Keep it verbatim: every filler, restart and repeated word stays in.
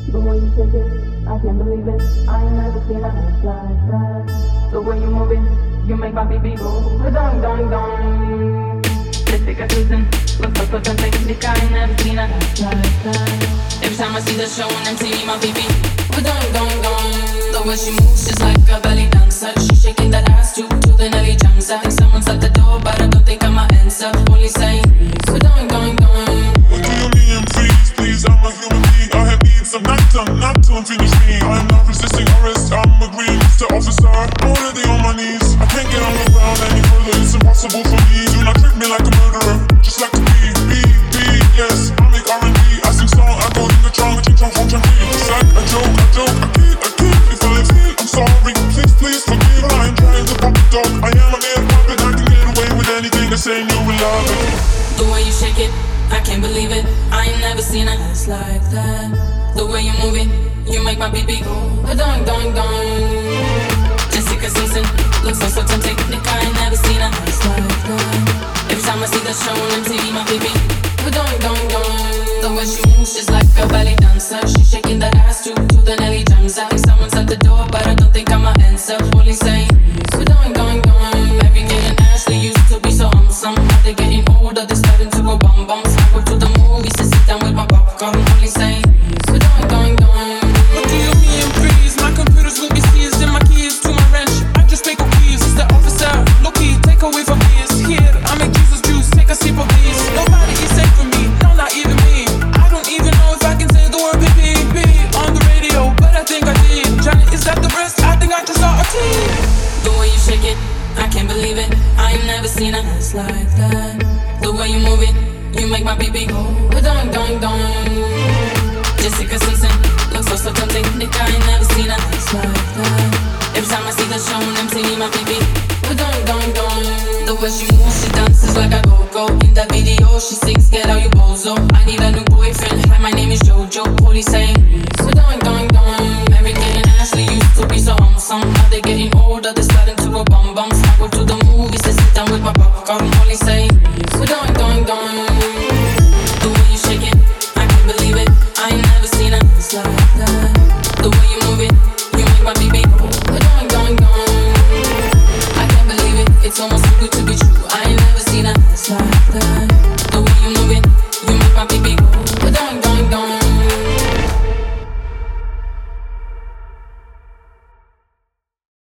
The way you take it, I can't believe it. I ain't never seen a ass like that. The way you move it, you make my baby go dong dong dong. Jessica Simpson, looks so so tempting. I ain't never seen a ass like that. Every time I see the show on M T V, my baby dong dong dong. The way she moves, she's like a belly dancer. She's shaking that ass to to the Nelly Jams. I think someone's at the door, but I don't think I'm a answer. Only saying dong dong dong. What do you mean, please, please? I'm a human being. I have needs. I'm not done, not done. Finish me. I am not resisting arrest. I'm agreeing, Mister Officer. I'm already on my knees. I can't get on the ground any further. It's impossible for me. Do not treat me like a murderer. Just like to be, be, be. Yes, I make R and B. I sing song. I go in the trunk, ching chong, chong, chong. It's like a joke, a joke. I keep, I keep. If I live here, I'm sorry. Please, please forgive. I am trying to pop the dog. I am a mere puppet. I can get away with anything. They say you will love it. The way you shake it, I can't believe it. I ain't never seen a ass like that. The way you move it, you make my baby go dong dong dong. Jessica Simpson, looks so so tempting. I ain't never seen a ass like that. Every time I see the show on M T V, my baby dong dong dong. The way she moves, she's like a belly dancer. She's shaking that ass to to the Nelly Jams. I think someone's at the door, but I don't think I'm a answer. Only saying dong dong dong. Abigail and Ashley used to be so awesome. Now they're getting older, they're starting to go bum bum. So I go to the movies to sit down with my popcorn. Only saying dong dong dong. What do you mean, please? My computers will be seized and my keys to my wrench. I just make a keys. It's the officer. Loki, take away from this. Here, I make Jesus juice. Take a sip of this. Nobody is safe for me. No, not even me. I don't even know if I can say the word B B B on the radio, but I think I did. Johnny, is that the breast? I think I just saw a T. The way you shake it, I can't believe it. I ain't never seen a ass like that. The way you move it, you make my baby go dong dong dong. Jessica Simpson, looks so so tempting. I ain't never seen a ass like that. Every time I see the show on M T V, my baby dong dong dong. The way she moves, she dances like a go-go. In that video, she sings, get out you bozo. I need a new boyfriend, hi, my name is Jojo. Police saying dong dong dong. Abigail and Ashley used to be so awesome. Now they're getting older, they're starting to go bum bum. So I go to the movies to sit down with my popcorn. Only saying dong dong dong. The way you shake it, I can't believe it. I ain't never seen a ass like that. The way you move it, you make my baby go dong dong dong. I can't believe it, it's almost too good to be true. I